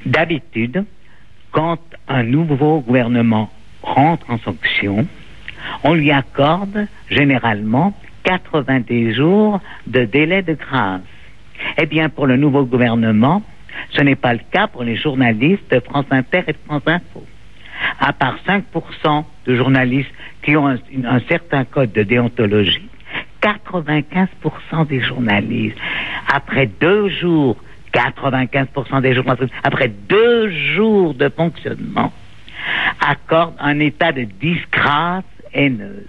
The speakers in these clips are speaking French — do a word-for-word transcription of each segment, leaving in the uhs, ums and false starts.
D'habitude, quand un nouveau gouvernement rentre en fonction, on lui accorde généralement quatre-vingt-dix jours de délai de grâce. Eh bien, pour le nouveau gouvernement, ce n'est pas le cas pour les journalistes de France Inter et de France Info. À part cinq pour cent de journalistes qui ont un, un certain code de déontologie, quatre-vingt-quinze pour cent des journalistes, après deux jours, quatre-vingt-quinze pour cent des journalistes, après deux jours de fonctionnement, accordent un état de disgrâce haineuse.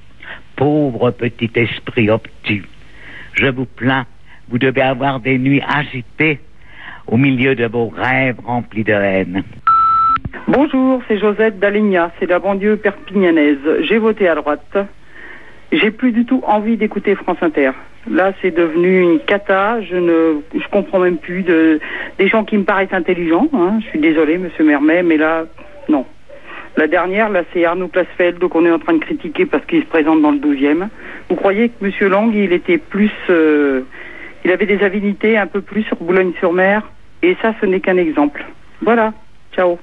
Pauvre petit esprit obtus, je vous plains, vous devez avoir des nuits agitées au milieu de vos rêves remplis de haine. Bonjour, c'est Josette d'Aligna, c'est la banlieue perpignanaise. J'ai voté à droite. J'ai plus du tout envie d'écouter France Inter. Là, c'est devenu une cata. Je ne, je comprends même plus de des gens qui me paraissent intelligents. Hein. Je suis désolé, Monsieur Mermet, mais là, non. La dernière, là, c'est Arnaud Plasfeld qu'on est en train de critiquer parce qu'il se présente dans le douzième. Vous croyez que Monsieur Lang, il était plus, euh, il avait des affinités un peu plus sur Boulogne-sur-Mer, et ça, ce n'est qu'un exemple. Voilà. Ciao.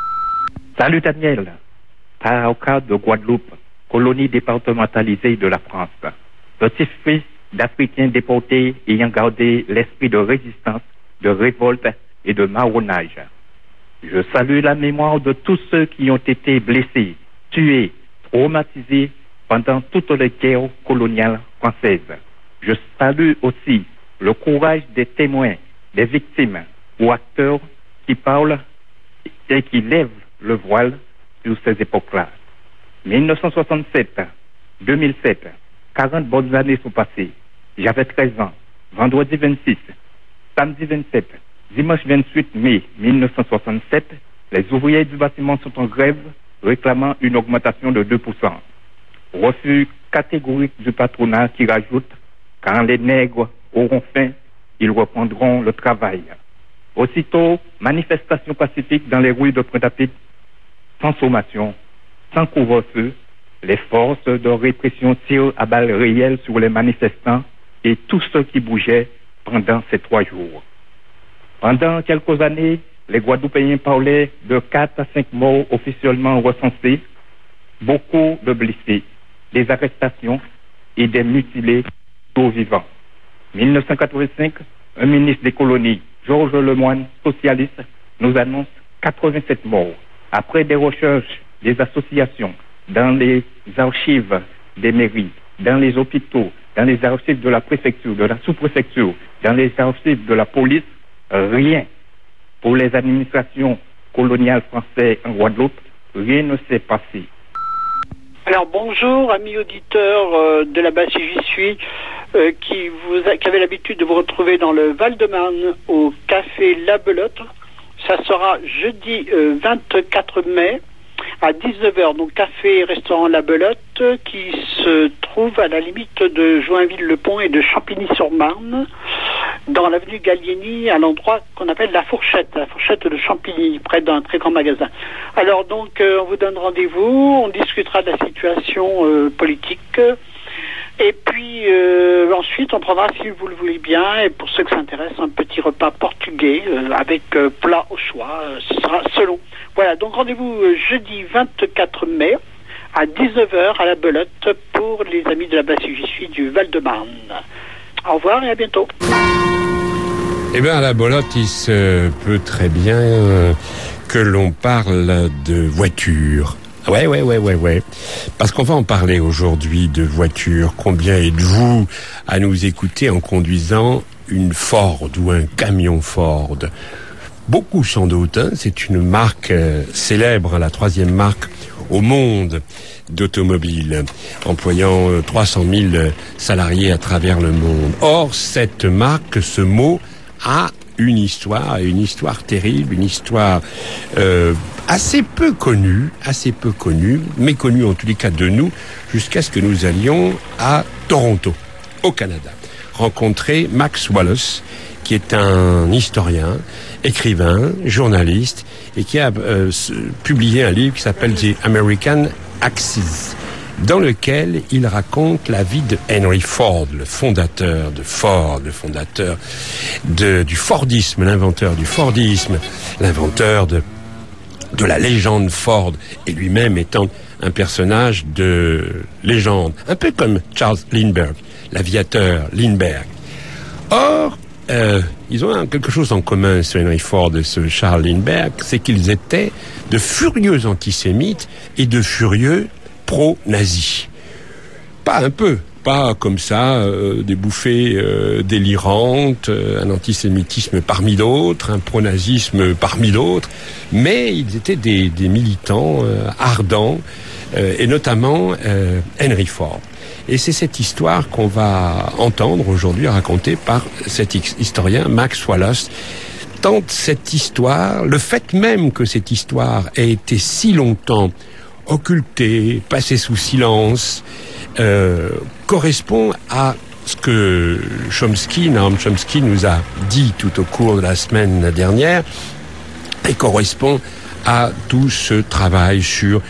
Salut Daniel. Tarauca de Guadeloupe, colonie départementalisée de la France. Petit-fils d'Africains déportés ayant gardé l'esprit de résistance, de révolte et de marronnage. Je salue la mémoire de tous ceux qui ont été blessés, tués, traumatisés pendant toutes les guerres coloniales françaises. Je salue aussi le courage des témoins, des victimes ou acteurs qui parlent et qui lèvent le voile sur ces époques-là. dix-neuf cent soixante-sept, deux mille sept, quarante bonnes années sont passées. J'avais treize ans. Vendredi vingt-six, samedi vingt-sept, dimanche vingt-huit mai mille neuf cent soixante-sept, les ouvriers du bâtiment sont en grève réclamant une augmentation de deux pour cent. Refus catégorique du patronat qui rajoute « Quand les nègres auront faim, ils reprendront le travail ». Aussitôt, manifestation pacifique dans les rues de Pointe-à-Pitre, sans sommation, sans couvre-feu, les forces de répression tirent à balles réelles sur les manifestants et tous ceux qui bougeaient pendant ces trois jours. Pendant quelques années, les Guadeloupéens parlaient de quatre à cinq morts officiellement recensés, beaucoup de blessés, des arrestations et des mutilés tout vivants. dix-neuf cent quatre-vingt-cinq, un ministre des colonies, Georges Lemoine, socialiste, nous annonce quatre-vingt-sept morts. Après des recherches, des associations, dans les archives des mairies, dans les hôpitaux, dans les archives de la préfecture, de la sous-préfecture, dans les archives de la police, rien. Pour les administrations coloniales françaises en Guadeloupe, rien ne s'est passé. Alors bonjour, amis auditeurs euh, de la Basse J'y suis, euh, qui, vous a, qui avait l'habitude de vous retrouver dans le Val-de-Marne au Café La Belote. Ça sera jeudi euh, vingt-quatre mai à dix-neuf heures, donc café et restaurant La Belote, qui se trouve à la limite de Joinville-le-Pont et de Champigny-sur-Marne, dans l'avenue Gallieni, à l'endroit qu'on appelle la Fourchette, la Fourchette de Champigny, près d'un très grand magasin. Alors donc, euh, on vous donne rendez-vous, on discutera de la situation euh, politique, et puis euh, ensuite on prendra, si vous le voulez bien, et pour ceux que ça intéresse, un petit repas portugais euh, avec euh, plat au choix, euh, ce sera selon. Voilà, donc rendez-vous euh, jeudi vingt-quatre mai à dix-neuf heures à la Belote pour les amis de la Basse J'y suis du Val-de-Marne. Au revoir et à bientôt. Eh bien, à la Belote, il se peut très bien euh, que l'on parle de voiture. Ouais, ouais, ouais, ouais, ouais. Parce qu'on va en parler aujourd'hui de voiture. Combien êtes-vous à nous écouter en conduisant une Ford ou un camion Ford? Beaucoup sans doute, hein. C'est une marque euh, célèbre, la troisième marque au monde d'automobile, employant euh, trois cent mille salariés à travers le monde. Or, cette marque, ce mot, a une histoire, une histoire terrible, une histoire euh, assez peu connue, assez peu connue, méconnue en tous les cas de nous, jusqu'à ce que nous allions à Toronto, au Canada, rencontrer Max Wallace, qui est un historien, écrivain, journaliste, et qui a euh, publié un livre qui s'appelle The American Axis, dans lequel il raconte la vie de Henry Ford, le fondateur de Ford, le fondateur de, du Fordisme, l'inventeur du Fordisme, l'inventeur de, de la légende Ford, et lui-même étant un personnage de légende, un peu comme Charles Lindbergh, l'aviateur Lindbergh. Or, euh, ils ont quelque chose en commun, ce Henry Ford et ce Charles Lindbergh, c'est qu'ils étaient de furieux antisémites et de furieux pro-nazis. Pas un peu, pas comme ça, euh, des bouffées euh, délirantes, euh, un antisémitisme parmi d'autres, un pro-nazisme parmi d'autres, mais ils étaient des, des militants euh, ardents, euh, et notamment euh, Henry Ford. Et c'est cette histoire qu'on va entendre aujourd'hui racontée par cet historien Max Wallace. Tant cette histoire, le fait même que cette histoire ait été si longtemps occultée, passée sous silence, euh, correspond à ce que Chomsky, Noam Chomsky nous a dit tout au cours de la semaine dernière, et correspond à tout ce travail sur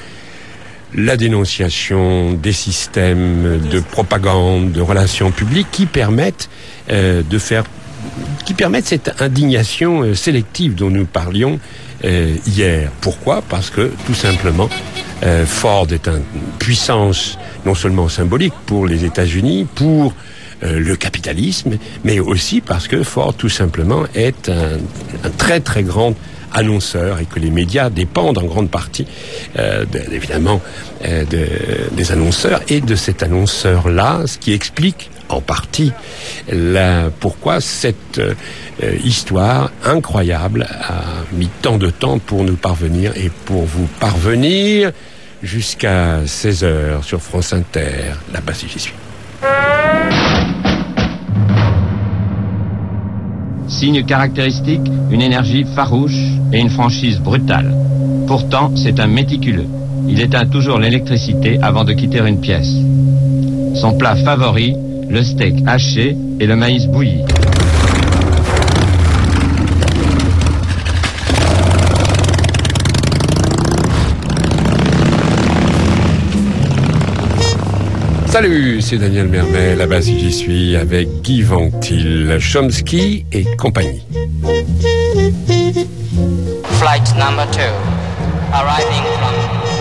la dénonciation des systèmes de propagande, de relations publiques qui permettent euh, de faire, qui permettent cette indignation euh, sélective dont nous parlions euh, hier. Pourquoi ? Parce que tout simplement, euh, Ford est une puissance non seulement symbolique pour les États-Unis, pour euh, le capitalisme, mais aussi parce que Ford tout simplement est un, un très très grand annonceurs et que les médias dépendent en grande partie euh, de, évidemment euh, de, des annonceurs et de cet annonceur-là, ce qui explique en partie la, pourquoi cette euh, histoire incroyable a mis tant de temps pour nous parvenir et pour vous parvenir jusqu'à seize heures sur France Inter. Là-bas, si j'y suis. Signe caractéristique, une énergie farouche et une franchise brutale. Pourtant, c'est un méticuleux. Il éteint toujours l'électricité avant de quitter une pièce. Son plat favori, le steak haché et le maïs bouilli. Salut, c'est Daniel Mermet, là-bas si j'y suis, avec Guy Ventil, Chomsky et compagnie. Flight number two, arriving from...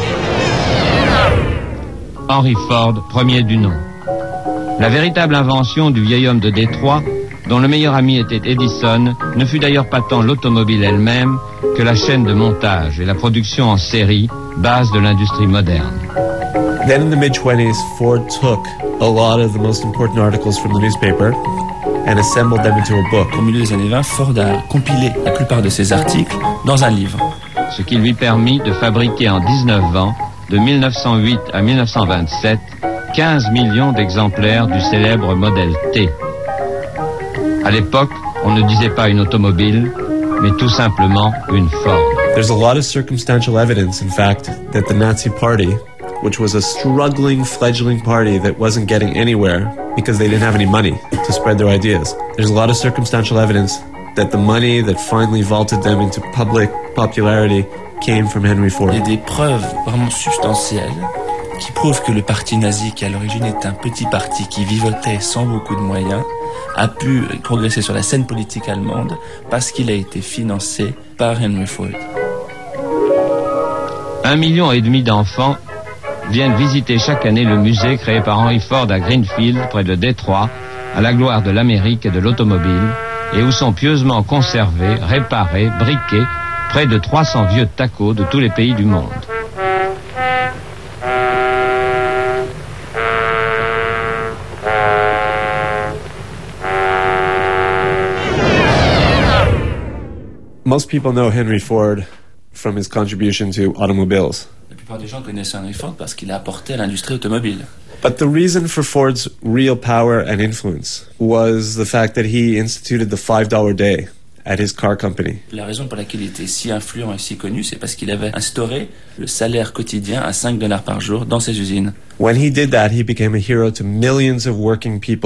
Henry Ford, premier du nom. La véritable invention du vieil homme de Détroit, dont le meilleur ami était Edison, ne fut d'ailleurs pas tant l'automobile elle-même que la chaîne de montage et la production en série, base de l'industrie moderne. Then in the mid-twenties, Ford took a lot of the most important articles from the newspaper and assembled them into a book. Au milieu des années vingt, Ford a compilé la plupart de ses articles dans un livre. Ce qui lui permit de fabriquer en dix-neuf ans, de mille neuf cent huit à mille neuf cent vingt-sept, quinze millions d'exemplaires du célèbre modèle T. À l'époque, on ne disait pas une automobile, mais tout simplement une Ford. There's a lot of circumstantial evidence, in fact, that the Nazi Party, which was a struggling, fledgling party that wasn't getting anywhere because they didn't have any money to spread their ideas. There's a lot of circumstantial evidence that the money that finally vaulted them into public popularity came from Henry Ford. Il y a des preuves vraiment substantielles qui prouvent que le parti nazi, qui à l'origine est un petit parti qui vivotait sans beaucoup de moyens, a pu progresser sur la scène politique allemande parce qu'il a été financé par Henry Ford. Un million et demi d'enfants viennent visiter chaque année le musée créé par Henry Ford à Greenfield, près de Détroit, à la gloire de l'Amérique et de l'automobile, et où sont pieusement conservés, réparés, briqués, près de trois cents vieux tacos de tous les pays du monde. Most people know Henry Ford from his contribution to automobiles. La plupart des gens connaissent Henry Ford parce qu'il a apporté à l'industrie automobile. But the reason for Ford's real power and influence was the fact that he instituted the five dollar day at his car company. La raison pour laquelle il était si influent et si connu, c'est parce qu'il avait instauré le salaire quotidien à cinq dollars par jour dans ses usines. When he did that, he became a hero to millions of working people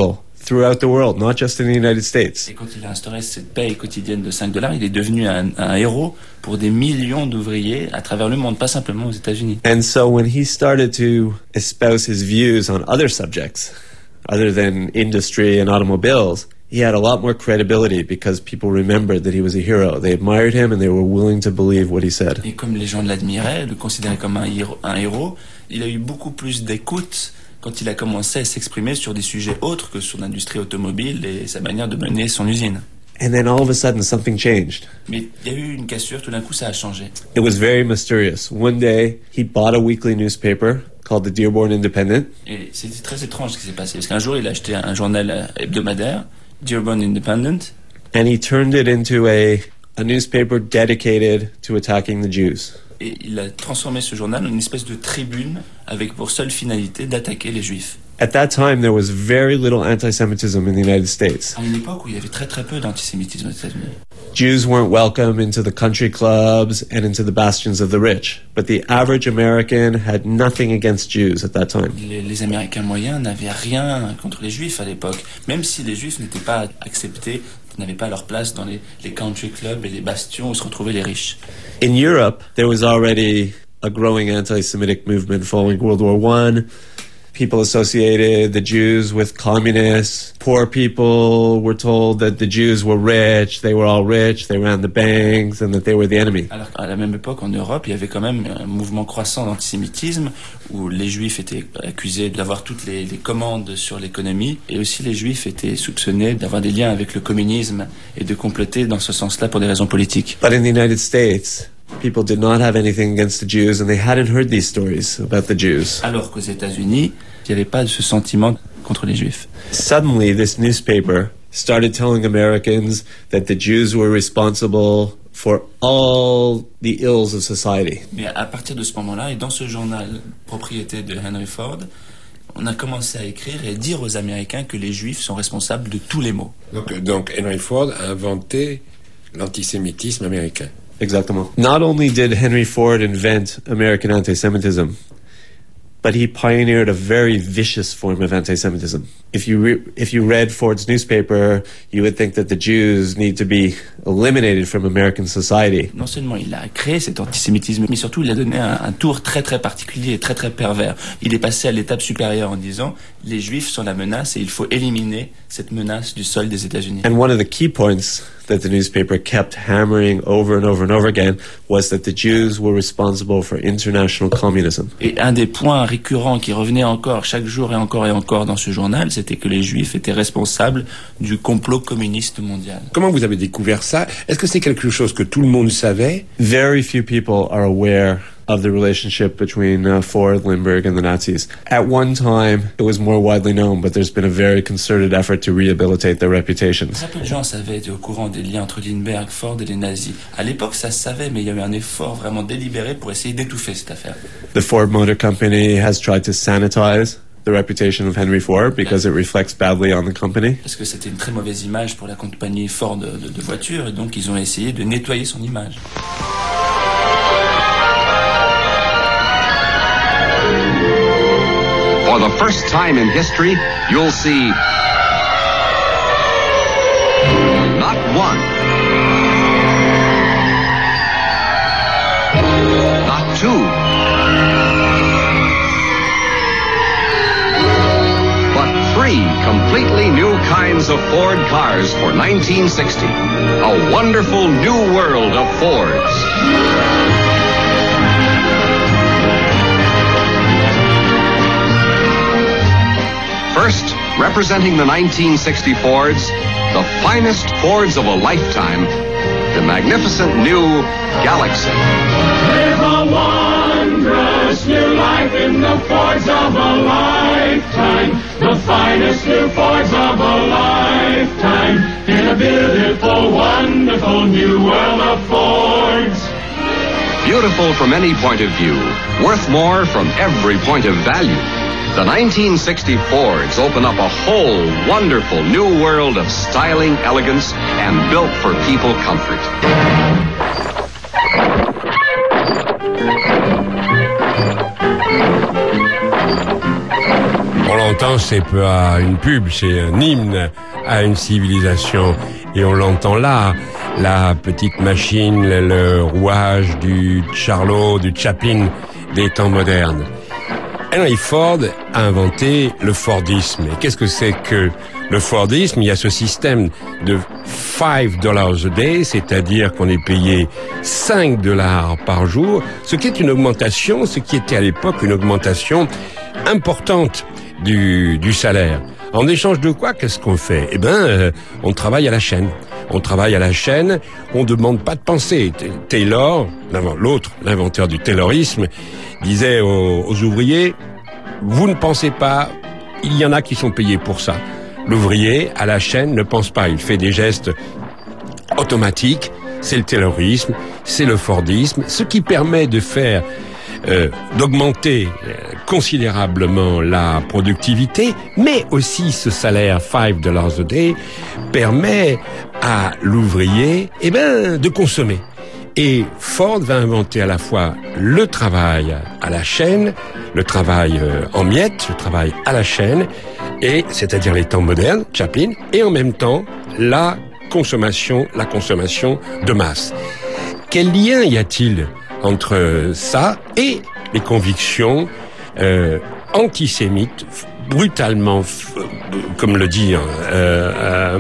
throughout the world, not just in the United States. Et quand il a instauré cette paye quotidienne de cinq dollars, il est devenu un, un héros pour des millions d'ouvriers à travers le monde, pas simplement aux États-Unis. And so when he started to espouse his views on other subjects, other than industry and automobiles, he had a lot more credibility because people remembered that he was a hero. They admired him and they were willing to believe what he said. Et comme les gens l'admiraient, le considéraient comme un héros, un héros, il a eu beaucoup plus d'écoute quand il a commencé à s'exprimer sur des sujets autres que sur l'industrie automobile et sa manière de mener son usine. And then all of a sudden something changed. Mais il y a eu une cassure, tout d'un coup ça a changé. It was very mysterious. One day he bought a weekly newspaper called the Dearborn Independent. Et c'était très étrange ce qui s'est passé, parce qu'un jour il a acheté un journal hebdomadaire, Dearborn Independent. And he turned it into a, a newspaper dedicated to attacking the Jews. Et il a transformé ce journal en une espèce de tribune avec pour seule finalité d'attaquer les Juifs. At that time, there was very little anti-Semitism in the United States. À une époque où il y avait très très peu d'antisémitisme aux États-Unis. Jews weren't welcome into the country clubs and into the bastions of the rich. But the average American had nothing against Jews at that time. Les, les Américains moyens n'avaient rien contre les Juifs à l'époque, même si les Juifs n'étaient pas acceptés, n'avaient pas leur place dans les, les country clubs et les bastions où se retrouvaient les riches. In Europe, there was already a growing anti-Semitic movement following World War One. People associated the Jews with communists. Poor people were told that the Jews were rich, they were all rich, they ran the banks, and that they were the enemy. Alors à la même époque en Europe, il y avait quand même un mouvement croissant d'antisémitisme où les Juifs étaient accusés d'avoir toutes les, les commandes sur l'économie, et aussi les Juifs étaient soupçonnés d'avoir des liens avec le communisme et de comploter dans ce sens-là pour des raisons politiques. But in the United States, people did not have anything against the Jews, and they hadn't heard these stories about the Jews. Alors qu'aux États-Unis, il n'y avait pas de ce sentiment contre les Juifs. Suddenly, this newspaper started telling Americans that the Jews were responsible for all the ills of society. Mais à partir de ce moment-là, et dans ce journal, propriété de Henry Ford, on a commencé à écrire et dire aux Américains que les Juifs sont responsables de tous les maux. Donc, donc Henry Ford a inventé l'antisémitisme américain. Exactement. Not only did Henry Ford invent American anti-Semitism, but he pioneered a very vicious form of anti-Semitism. If you re- if you read Ford's newspaper, you would think that the Jews need to be eliminated from American society. Non seulement il a créé cet antisémitisme, mais surtout il a donné un, un tour très très particulier et très très pervers. Il est passé à l'étape supérieure en disant les Juifs sont la menace et il faut éliminer cette menace du sol des États-Unis. And one of the key points that the newspaper kept hammering over and over and over again was that the Jews were responsible for international communism. Et un des points récurrents qui revenait encore chaque jour et encore et encore dans ce journal, c'était que les Juifs étaient responsables du complot communiste mondial. Comment vous avez découvert ça? Est-ce que c'est quelque chose que tout le monde savait? Very few people are aware of the relationship between uh, Ford, Lindbergh, and the Nazis. At one time, it was more widely known, but there's been a very concerted effort to rehabilitate their reputations. Très peu de gens savaient, étaient au courant des liens entre Lindbergh, Ford et les nazis. À l'époque, ça se savait, mais il y avait un effort vraiment délibéré pour essayer d'étouffer cette affaire. The Ford Motor Company has tried to sanitize the reputation of Henry Ford because it reflects badly on the company. Parce que c'était une très mauvaise image pour la compagnie Ford de, de, de voitures, et donc ils ont essayé de nettoyer son image. For the first time in history, you'll see not one, not two, but three completely new kinds of Ford cars for nineteen sixty. A wonderful new world of Fords. First, representing the nineteen sixty Fords, the finest Fords of a lifetime, the magnificent new Galaxy. There's a wondrous new life in the Fords of a lifetime, the finest new Fords of a lifetime, in a beautiful, wonderful new world of Fords. Beautiful from any point of view, worth more from every point of value. The nineteen sixty Fords open up a whole wonderful new world of styling, elegance, and built for people comfort. On entend, c'est pas une pub, c'est un hymne à une civilisation. Et on l'entend là, la petite machine, le, le rouage du Charlot, du Chaplin des temps modernes. Henry Ford a inventé le Fordisme. Et qu'est-ce que c'est que le Fordisme? Il y a ce système de five dollars a day, c'est-à-dire qu'on est payé cinq dollars par jour, ce qui est une augmentation, ce qui était à l'époque une augmentation importante du, du salaire. En échange de quoi, qu'est-ce qu'on fait? Eh ben, euh, on travaille à la chaîne. On travaille à la chaîne, on demande pas de penser. Taylor, l'autre, l'inventeur du taylorisme, disait aux, aux ouvriers, vous ne pensez pas, il y en a qui sont payés pour ça. L'ouvrier, à la chaîne, ne pense pas, il fait des gestes automatiques, c'est le taylorisme, c'est le fordisme, ce qui permet de faire, euh, d'augmenter considérablement la productivité, mais aussi ce salaire five dollars a day permet à l'ouvrier, eh ben, de consommer. Et Ford va inventer à la fois le travail à la chaîne, le travail en miettes, le travail à la chaîne, et c'est-à-dire les temps modernes, Chaplin, et en même temps la consommation, la consommation de masse. Quel lien y a-t-il entre ça et les convictions euh, antisémites, brutalement, comme le dit euh, euh,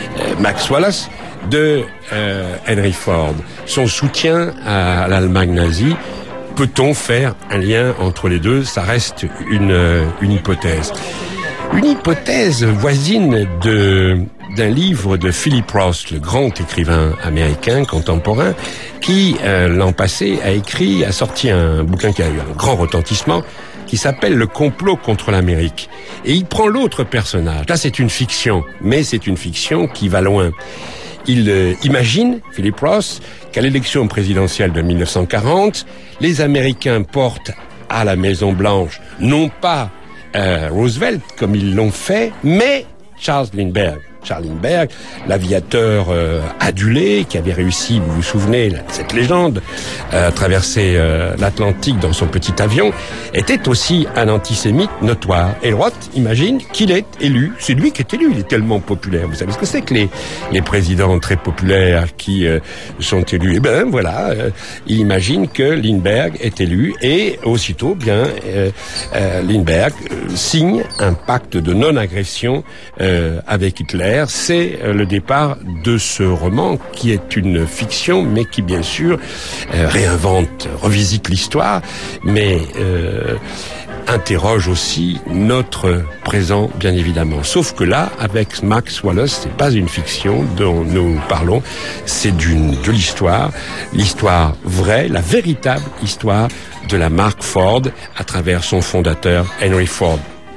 Max Wallace, de euh, Henry Ford, son soutien à l'Allemagne nazie? Peut-on faire un lien entre les deux? Ça reste une, une hypothèse. Une hypothèse voisine de d'un livre de Philip Roth, le grand écrivain américain contemporain, qui euh, l'an passé a écrit, a sorti un bouquin qui a eu un grand retentissement, qui s'appelle Le complot contre l'Amérique. Et il prend l'autre personnage. Là, c'est une fiction, mais c'est une fiction qui va loin. Il euh, imagine, Philip Roth, qu'à l'élection présidentielle de mille neuf cent quarante, les Américains portent à la Maison-Blanche, non pas euh, Roosevelt, comme ils l'ont fait, mais Charles Lindbergh. Charles Lindbergh, l'aviateur euh, adulé, qui avait réussi, vous vous souvenez, cette légende, euh, à traverser euh, l'Atlantique dans son petit avion, était aussi un antisémite notoire. Et Roth imagine qu'il est élu. C'est lui qui est élu, il est tellement populaire. Vous savez ce que c'est que les, les présidents très populaires qui euh, sont élus? Eh ben voilà, euh, il imagine que Lindbergh est élu, et aussitôt, bien, euh, euh, Lindbergh euh, signe un pacte de non-agression euh, avec Hitler. C'est le départ de ce roman qui est une fiction, mais qui bien sûr euh, réinvente, revisite l'histoire, mais euh, interroge aussi notre présent, bien évidemment. Sauf que là, avec Max Wallace, c'est pas une fiction dont nous parlons, c'est d'une de l'histoire, l'histoire vraie, la véritable histoire de la marque Ford à travers son fondateur Henry Ford.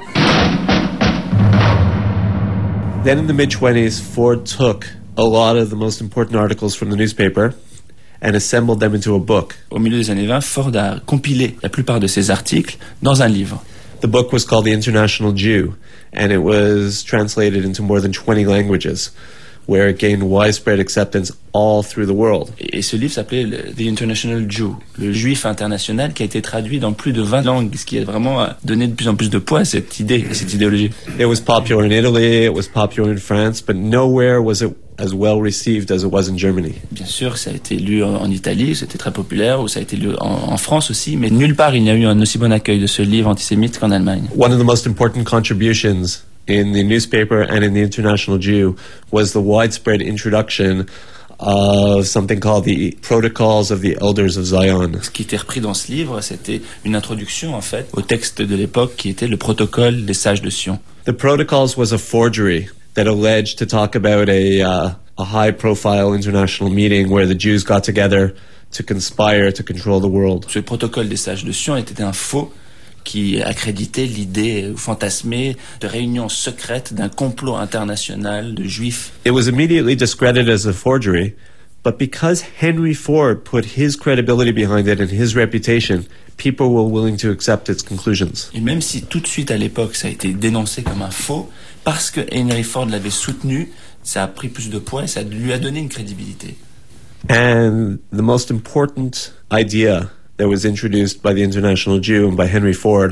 Then in the mid-twenties, Ford took a lot of the most important articles from the newspaper and assembled them into a book. Au milieu des années vingt, Ford a compilé la plupart de ses articles dans un livre. The book was called The International Jew, and it was translated into more than twenty languages, where it gained widespread acceptance all through the world. Et ce livre s'appelait The International Jew, le juif international, qui a été traduit dans plus de vingt langues, ce qui a vraiment donné de plus en plus de poids à cette idée, à cette idéologie. It was popular in Italy, it was popular in France, but nowhere was it as well received as it was in Germany. Bien sûr, ça a été lu en Italie, c'était très populaire, ou ça a été lu en, en France aussi, mais nulle part il n'y a eu un aussi bon accueil de ce livre antisémite qu'en Allemagne. One of the most important contributions in the newspaper and in the International Jew was the widespread introduction of something called the Protocols of the Elders of Zion. Ce qui était repris dans ce livre, c'était une introduction en fait au texte de l'époque qui était le protocole des sages de Sion. The Protocols was a forgery that alleged to talk about a uh, a high-profile international meeting where the Jews got together to conspire to control the world. Ce protocole des sages de Sion était un faux qui accréditait l'idée fantasmée de réunion secrète d'un complot international de juifs. It was immediately discredited as a forgery, but because Henry Ford put his credibility behind it and his reputation, people were willing to accept its conclusions. Et même si tout de suite à l'époque ça a été dénoncé comme un faux, parce que Henry Ford l'avait soutenu, ça a pris plus de poids et ça lui a donné une crédibilité. And the most important idea that was introduced by the International Jew and by Henry Ford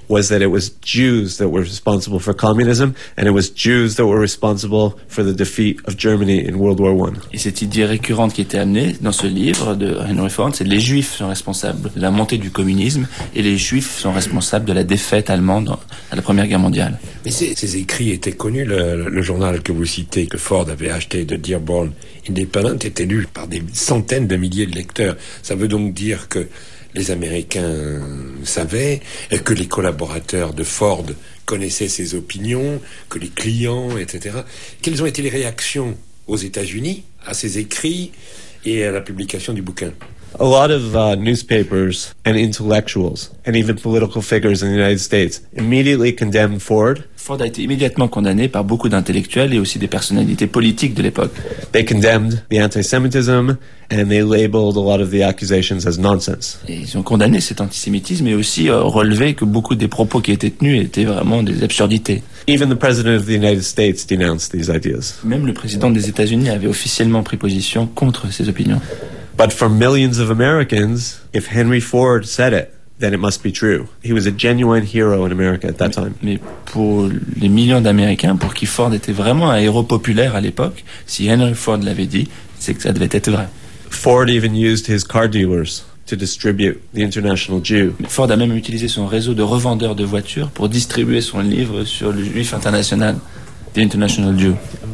was that it was Jews that were responsible for communism, and it was Jews that were responsible for the defeat of Germany in World War One. Et cette idée récurrente qui était amenée dans ce livre de Henry Ford, c'est que les Juifs sont responsables de la montée du communisme et les Juifs sont responsables de la défaite allemande à la Première Guerre mondiale. Mais ces, ces écrits étaient connus. Le, le journal que vous citez, que Ford avait acheté de Dearborn Independent, était lu par des centaines de milliers de lecteurs. Ça veut donc dire que les Américains savaient, que les collaborateurs de Ford connaissaient ses opinions, que les clients, et cetera. Quelles ont été les réactions aux États-Unis à ces écrits et à la publication du bouquin? A lot of uh, newspapers and intellectuals and even political figures in the United States immediately condemned Ford. Ford a été immédiatement condamné par beaucoup d'intellectuels et aussi des personnalités politiques de l'époque. They condemned the anti-Semitism and they labeled a lot of the accusations as nonsense. Et ils ont condamné cet antisémitisme et aussi euh, relevé que beaucoup des propos qui étaient tenus étaient vraiment des absurdités. Even the President of the United States denounced these ideas. Même le président des États-Unis avait officiellement pris position contre ces opinions. But for millions of Americans, if Henry Ford said it, then it must be true. He was a genuine hero in America at that time. Mais pour les millions d'Américains, pour qui Ford était vraiment un héros populaire à l'époque, si Henry Ford l'avait dit, c'est que ça devait être vrai. Ford even used his car dealers to distribute The International Jew. Ford a même utilisé son réseau de revendeurs de voitures pour distribuer son livre sur le Juif international, The International Jew.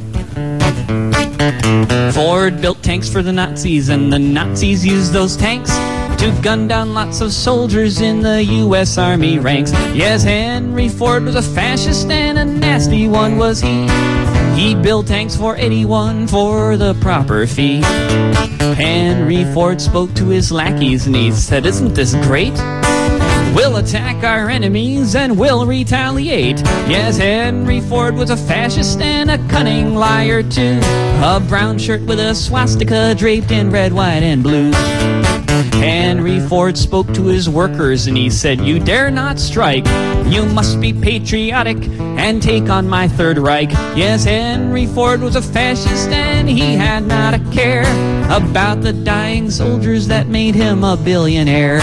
Ford built tanks for the Nazis, and the Nazis used those tanks to gun down lots of soldiers in the U S Army ranks. Yes, Henry Ford was a fascist, and a nasty one was he. He built tanks for eighty-one for the proper fee. Henry Ford spoke to his lackeys and he said, "Isn't this great? We'll attack our enemies and we'll retaliate." Yes, Henry Ford was a fascist and a cunning liar too. A brown shirt with a swastika draped in red, white, and blue. Henry Ford spoke to his workers and he said, "You dare not strike. You must be patriotic and take on my Third Reich." Yes, Henry Ford was a fascist and he had not a care about the dying soldiers that made him a billionaire.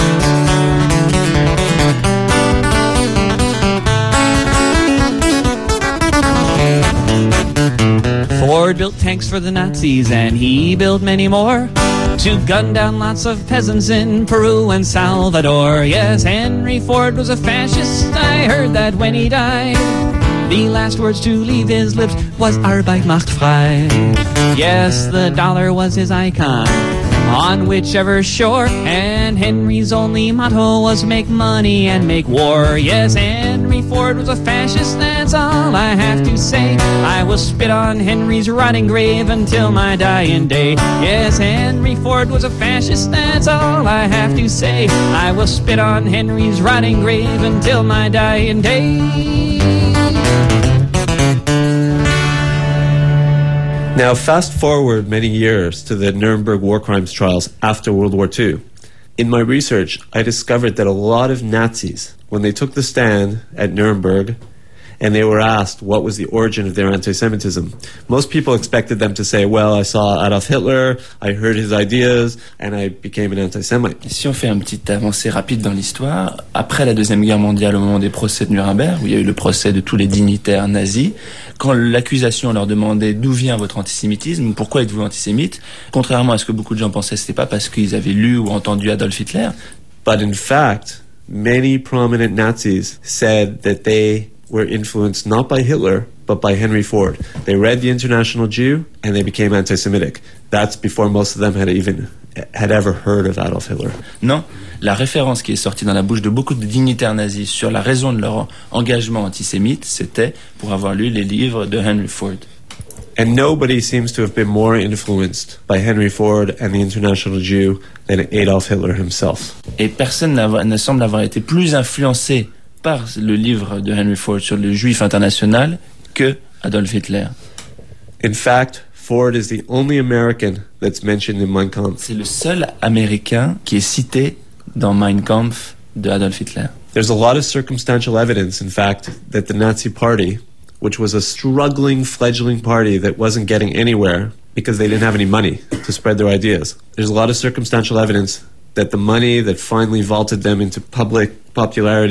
Ford built tanks for the Nazis and he built many more to gun down lots of peasants in Peru and Salvador. Yes, Henry Ford was a fascist, I heard that when he died. The last words to leave his lips was Arbeit macht frei. Yes, the dollar was his icon on whichever shore, and Henry's only motto was make money and make war. Yes, Henry Ford was a fascist, that's all I have to say. I will spit on Henry's rotting grave until my dying day. Yes, Henry Ford was a fascist, that's all I have to say. I will spit on Henry's rotting grave until my dying day. Now, fast forward many years to the Nuremberg war crimes trials after World War Two. In my research, I discovered that a lot of Nazis, when they took the stand at Nuremberg and they were asked what was the origin of their anti-Semitism, most people expected them to say, well, I saw Adolf Hitler, I heard his ideas, and I became an anti-Semite. Si on fait un petit avancée rapide dans l'histoire, après la Deuxième Guerre mondiale, au moment des procès de Nuremberg, où il y a eu le procès de tous les dignitaires nazis, quand l'accusation leur demandait d'où vient votre antisémitisme, pourquoi êtes-vous antisémite, contrairement à ce que beaucoup de gens pensaient, c'était pas parce qu'ils avaient lu ou entendu Adolf Hitler. But in fact, many prominent Nazis said that they were influenced not by Hitler, but by Henry Ford. They read The International Jew and they became anti-Semitic. That's before most of them had even had ever heard of Adolf Hitler. Non, la référence qui est sortie dans la bouche de beaucoup de dignitaires nazis sur la raison de leur engagement antisémite, c'était pour avoir lu les livres de Henry Ford. And nobody seems to have been more influenced by Henry Ford and the International Jew than Adolf Hitler himself. Et personne ne semble avoir été plus influencé par le livre de Henry Ford sur le Juif international que Adolf Hitler. In fact, Ford is the only American that's mentioned in Mein Kampf. C'est le seul Américain qui est cité dans Mein Kampf de Adolf Hitler. There's a lot of circumstantial evidence, in fact, that the Nazi Party, which was a struggling, fledgling party that wasn't getting anywhere because they didn't have any money to spread their ideas. There's a lot of circumstantial evidence that the money that finally vaulted them into public popularity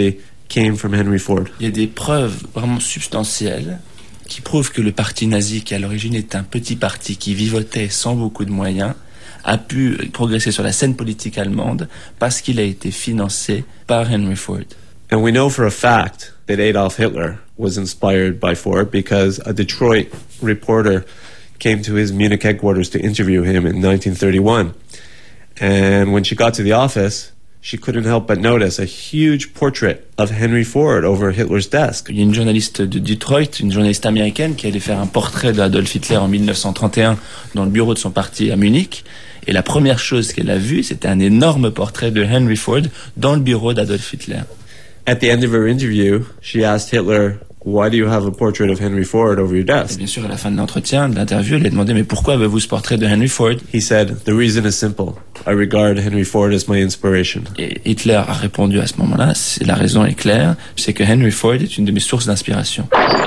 came from Henry Ford. Il y a des preuves vraiment substantielles qui prouvent que le parti nazi, qui à l'origine est un petit parti qui vivotait sans beaucoup de moyens, a pu progresser sur la scène politique allemande parce qu'il a été financé par Henry Ford. And we know for a fact that Adolf Hitler was inspired by Ford because a Detroit reporter came to his Munich headquarters to interview him in nineteen thirty-one. And when she got to the office, she couldn't help but notice a huge portrait of Henry Ford over Hitler's desk. Il y a une journaliste de Detroit, une journaliste américaine, qui allait faire un portrait d'Adolf Hitler en dix-neuf cent trente et un dans le bureau de son parti à Munich. Et la première chose qu'elle a vue, c'était un énorme portrait de Henry Ford dans le bureau d'Adolf Hitler. At the end of her interview, she asked Hitler, "Why do you have a portrait of Henry Ford over your desk?" Et bien sûr, à la fin de l'entretien, de l'interview, elle lui a demandé, mais pourquoi avez-vous ce portrait de Henry Ford? He said, "The reason is simple. I regard Henry Ford as my inspiration." Et Hitler a répondu à ce moment-là, c'est, la raison est claire, c'est que Henry Ford est une de mes sources d'inspiration.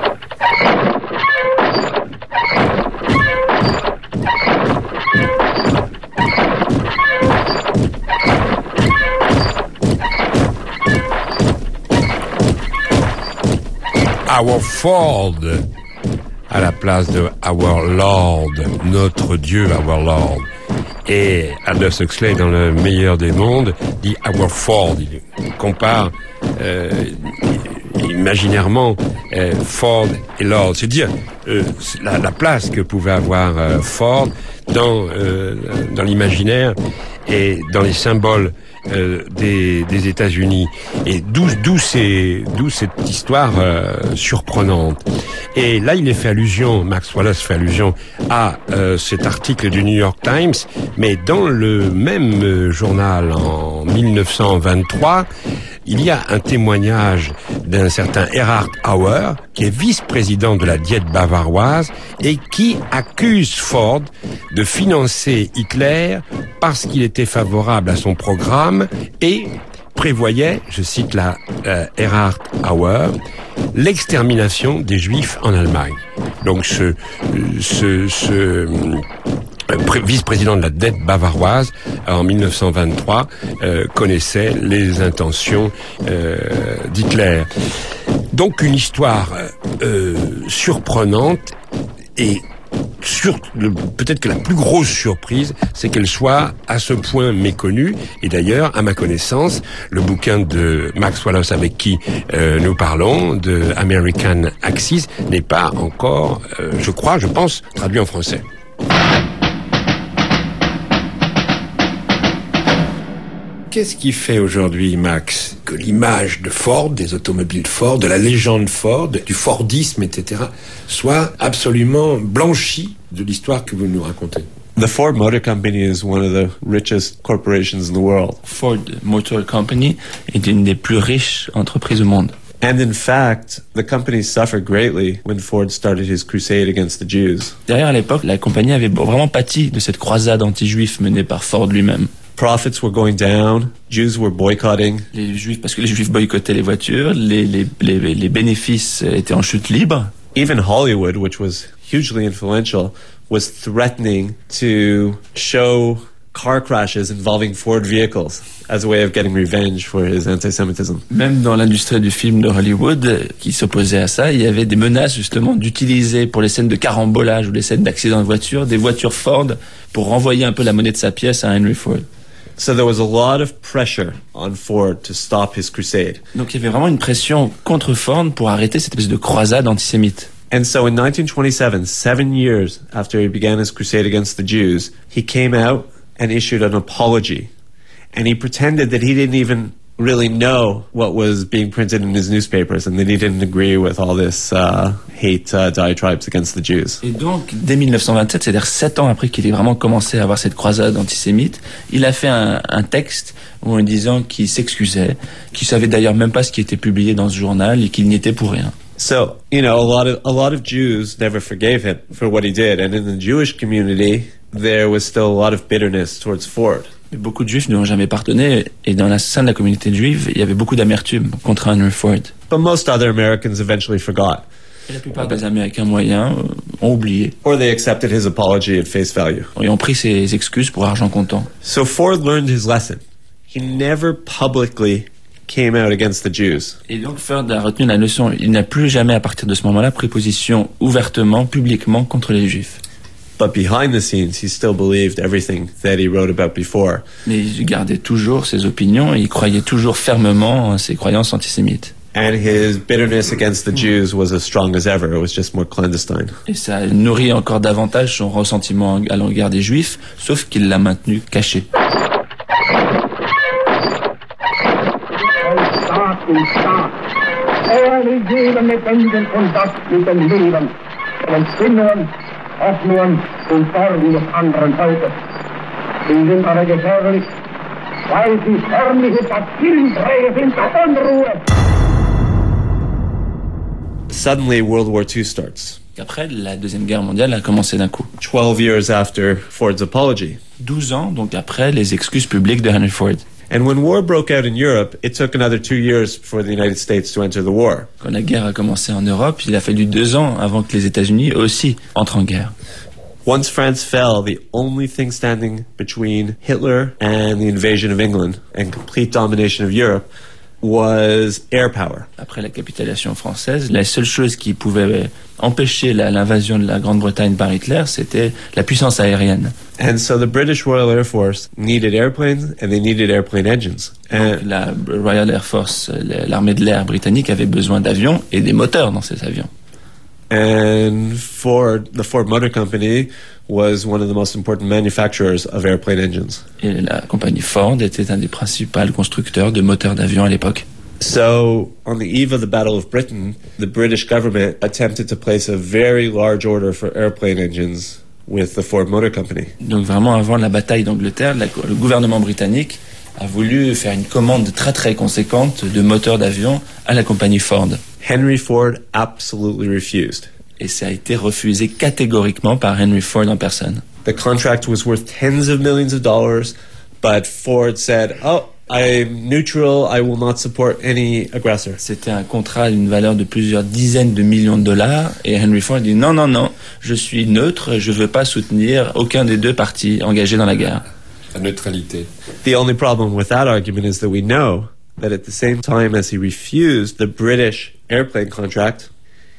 Our Ford à la place de Our Lord, notre Dieu, Our Lord. Et Aldous Huxley, dans Le meilleur des mondes, dit Our Ford. Il compare euh, imaginairement euh, Ford et Lord. C'est dire euh, la, la place que pouvait avoir euh, Ford dans, euh, dans l'imaginaire et dans les symboles Euh, des, des États-Unis, et d'où d'où c'est d'où cette histoire euh, surprenante. Et là, il est fait allusion, Max Wallace fait allusion à euh, cet article du New York Times, mais dans le même euh, journal en dix-neuf cent vingt-trois, il y a un témoignage d'un certain Erhard Auer, qui est vice-président de la Diète bavaroise et qui accuse Ford de financer Hitler parce qu'il était favorable à son programme et prévoyait, je cite la euh, Erhard Auer, l'extermination des Juifs en Allemagne. Donc ce, ce, ce euh, vice-président de la dette bavaroise en dix-neuf cent vingt-trois euh, connaissait les intentions euh, d'Hitler. Donc une histoire euh, surprenante et sur, le, peut-être que la plus grosse surprise, c'est qu'elle soit à ce point méconnue. Et d'ailleurs, à ma connaissance, le bouquin de Max Wallace avec qui euh, nous parlons, de American Axis, n'est pas encore, euh, je crois, je pense, traduit en français. Qu'est-ce qui fait aujourd'hui, Max, que l'image de Ford, des automobiles Ford, de la légende Ford, du Fordisme, et cetera, soit absolument blanchie de l'histoire que vous nous racontez? The Ford Motor Company is one of the richest corporations in the world. Ford Motor Company est une des plus riches entreprises au monde. And in fact, the company suffered greatly when Ford started his crusade against the Jews. D'ailleurs, à l'époque, la compagnie avait vraiment pâti de cette croisade anti-juif menée par Ford lui-même. Profits were going down, Jews were boycotting. Les juifs, parce que les juifs boycottaient les voitures, les, les, les, les bénéfices étaient en chute libre. Even Hollywood, which was hugely influential, was threatening to show car crashes involving Ford vehicles as a way of getting revenge for his anti-Semitism. Même dans l'industrie du film de Hollywood, qui s'opposait à ça, il y avait des menaces justement d'utiliser pour les scènes de carambolage ou les scènes d'accident de voiture, des voitures Ford pour renvoyer un peu la monnaie de sa pièce à Henry Ford. So there was a lot of pressure on Ford to stop his crusade. Donc il y avait vraiment une pression contre Ford pour arrêter cette espèce de croisade antisémite. And so in nineteen twenty-seven, seven years after he began his crusade against the Jews, he came out and issued an apology. And he pretended that he didn't even really know what was being printed in his newspapers and that he didn't agree with all this uh, hate uh, diatribes against the Jews. Et donc, dès dix-neuf cent vingt-sept, c'est-à-dire sept ans après qu'il ait vraiment commencé à avoir cette croisade antisémite, il a fait un, un texte en disant qu'il s'excusait, qu'il savait d'ailleurs même pas ce qui était publié dans ce journal et qu'il n'y était pour rien. So, you know, a lot of a lot of Jews never forgave him for what he did, and in the Jewish community, there was still a lot of bitterness towards Ford. Mais beaucoup de Juifs ne l'ont jamais pardonné, et dans la sein de la communauté juive, il y avait beaucoup d'amertume contre Henry Ford. But most other Americans eventually forgot. Et la plupart des Américains moyens ont oublié. Or they accepted his apology at face value. Et ont pris ses excuses pour argent comptant. So Ford learned his lesson. He never publicly came out against the Jews. Et donc Ford a retenu la leçon. Il n'a plus jamais, à partir de ce moment-là, pris position ouvertement, publiquement contre les Juifs. But behind the scenes, he still believed everything that he wrote about before. Mais il gardait toujours ses opinions et il croyait toujours fermement en ses croyances antisémites. And his bitterness against the Jews was as strong as ever. It was just more clandestine. Et ça nourrit encore davantage son ressentiment à l'égard des Juifs, sauf qu'il l'a maintenu caché. Hoffnungen und Sorgen des anderen Volkes. Sie sind aber gefährlich, weil sie förmliche Bazillenträger sind der Unruhe. Suddenly, World War Two starts. Après, la Deuxième Guerre mondiale a commencé d'un coup. Twelve years after Ford's apology. Douze ans, donc après les excuses publiques de Henry Ford. And when war broke out in Europe, it took another two years for the United States to enter the war. Quand la guerre a commencé en Europe, il a fallu deux ans avant que les États-Unis aussi entrent en guerre. Once France fell, the only thing standing between Hitler and the invasion of England and complete domination of Europe was air power. Après la capitulation française, la seule chose qui pouvait empêcher la, l'invasion de la Grande-Bretagne par Hitler, c'était la puissance aérienne. And so the British Royal Air Force needed airplanes and they needed airplane engines. Donc, la Royal Air Force, l'armée de l'air britannique avait besoin d'avions et des moteurs dans ces avions. And Ford, the Ford Motor Company, was one of the most important manufacturers of airplane engines. Et la compagnie Ford était un des principaux constructeurs de moteurs d'avion à l'époque. So, on the eve of the Battle of Britain, the British government attempted to place a very large order for airplane engines with the Ford Motor Company. Donc vraiment avant la bataille d'Angleterre, la, le gouvernement britannique a voulu faire une commande très très conséquente de moteurs d'avion à la compagnie Ford. Henry Ford absolutely refused. Et ça a été refusé catégoriquement par Henry Ford en personne. The contract was worth tens of millions of dollars, but Ford said, "Oh, I'm neutral, I will not support any aggressor." C'était un contrat d'une valeur de plusieurs dizaines de millions de dollars et Henry Ford dit non, non, non, je suis neutre, je ne veux pas soutenir aucun des deux partis engagés dans la guerre. La neutralité. The only problem with that argument is that we know that at the same time as he refused the British airplane contract,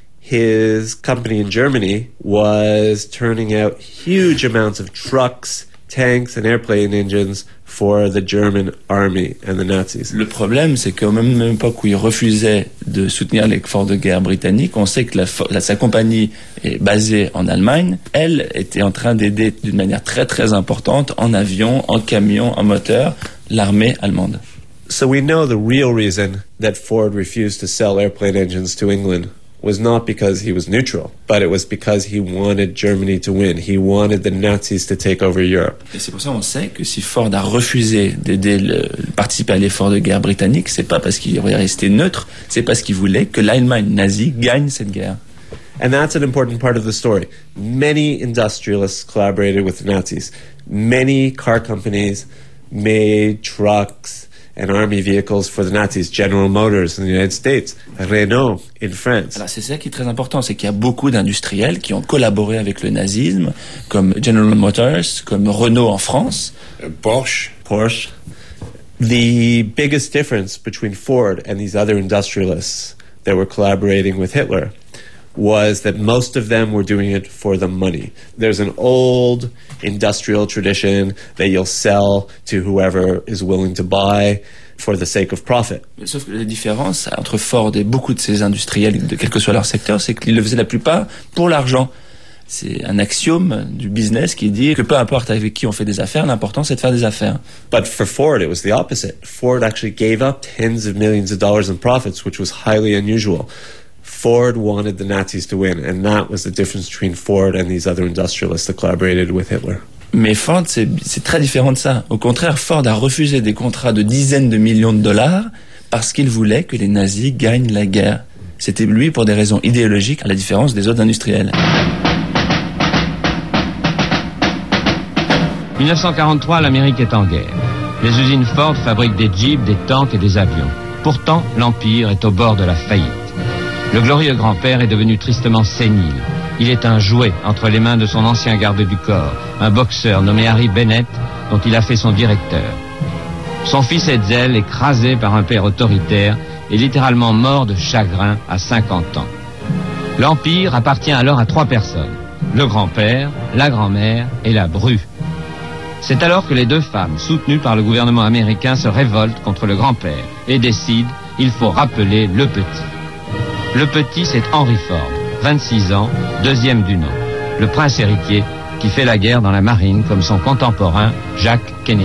his company in Germany was turning out huge amounts of trucks, tanks and airplane engines for the German army and the Nazis. Le problème, c'est qu'au même époque où il refusait de soutenir l'effort de guerre britannique, on sait que la, la, sa compagnie est basée en Allemagne. Elle était en train d'aider d'une manière très très importante en avion, en camion, en moteur, l'armée allemande. So we know the real reason that Ford refused to sell airplane engines to England was not because he was neutral, but it was because he wanted Germany to win. He wanted the Nazis to take over Europe. Et c'est pour ça qu'on sait que si Ford a refusé d'aider le, participer à l'effort de guerre britannique, c'est pas parce qu'il voulait rester neutre, c'est parce qu'il voulait que l'Allemagne nazie gagne cette guerre. And that's an important part of the story. Many industrialists collaborated with the Nazis. Many car companies made trucks and army vehicles for the Nazis. General Motors in the United States, Renault in France. Alors c'est ça qui est très important, c'est qu'il y a beaucoup d'industriels qui ont collaboré avec le nazisme, comme General Motors, comme Renault en France, euh, Porsche. Porsche. The biggest difference between Ford and these other industrialists that were collaborating with Hitler was that most of them were doing it for the money. There's an old industrial tradition that you'll sell to whoever is willing to buy for the sake of profit. Sauf que la différence entre Ford et beaucoup de ces industriels, de quel que soit leur secteur, c'est qu'ils le faisaient la plupart pour l'argent. C'est un axiome du business qui dit que peu importe avec qui on fait des affaires, l'important c'est de faire des affaires. But for Ford, it was the opposite. Ford actually gave up tens of millions of dollars in profits, which was highly unusual. Ford wanted the Nazis to win, and that was the difference between Ford and these other industrialists that collaborated with Hitler. Mais Ford, c'est, c'est très différent de ça. Au contraire, Ford a refusé des contrats de dizaines de millions de dollars parce qu'il voulait que les nazis gagnent la guerre. C'était lui pour des raisons idéologiques, à la différence des autres industriels. dix-neuf cent quarante-trois, l'Amérique est en guerre. Les usines Ford fabriquent des jeeps, des tanks et des avions. Pourtant, l'Empire est au bord de la faillite. Le glorieux grand-père est devenu tristement sénile. Il est un jouet entre les mains de son ancien garde du corps, un boxeur nommé Harry Bennett, dont il a fait son directeur. Son fils Hetzel, écrasé par un père autoritaire, est littéralement mort de chagrin à cinquante ans. L'Empire appartient alors à trois personnes, le grand-père, la grand-mère et la bru. C'est alors que les deux femmes, soutenues par le gouvernement américain, se révoltent contre le grand-père et décident qu'il faut rappeler le petit. Le petit, c'est Henry Ford, vingt-six ans, deuxième du nom, le prince héritier qui fait la guerre dans la marine comme son contemporain Jacques Kennedy.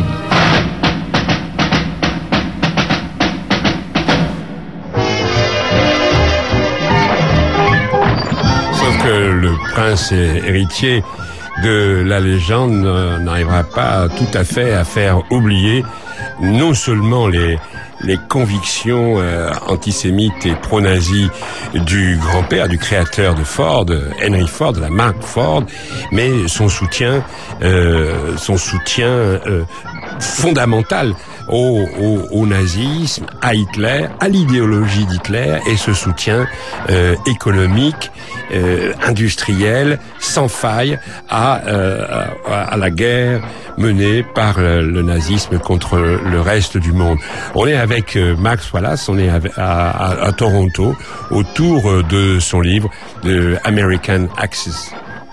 Sauf que le prince héritier de la légende n'arrivera pas tout à fait à faire oublier non seulement les les convictions euh, antisémites et pro-nazis du grand-père, du créateur de Ford, Henry Ford, de la marque Ford, mais son soutien, euh, son soutien euh, fondamental au, au, au nazisme, à Hitler, à l'idéologie d'Hitler, et ce soutien euh, économique, euh, industriel, sans faille à, euh, à, à la guerre menée par le, le nazisme contre le reste du monde. On est avec euh, Max Wallace, on est à, à, à Toronto, autour de son livre de American Axis.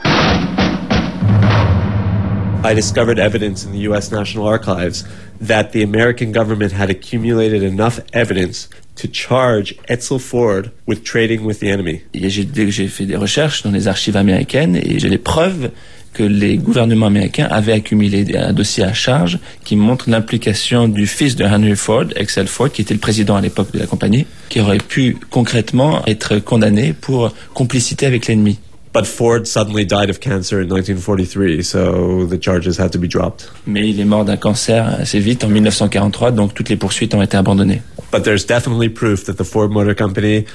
I discovered evidence in the U S National Archives that the American government had accumulated enough evidence to charge Edsel Ford with trading with the enemy. Et j'ai, j'ai fait des recherches dans les archives américaines et j'ai les preuves que les gouvernements américains avaient accumulé un dossier à charge qui montre l'implication du fils de Henry Ford, Edsel Ford, qui était le président à l'époque de la compagnie, qui aurait pu concrètement être condamné pour complicité avec l'ennemi. But Ford suddenly died of cancer in nineteen forty-three, so the charges had to be dropped. Mais il est mort d'un cancer assez vite en dix-neuf cent quarante-trois, donc toutes les poursuites ont été abandonnées. But there's definitely proof that the Ford Motor Company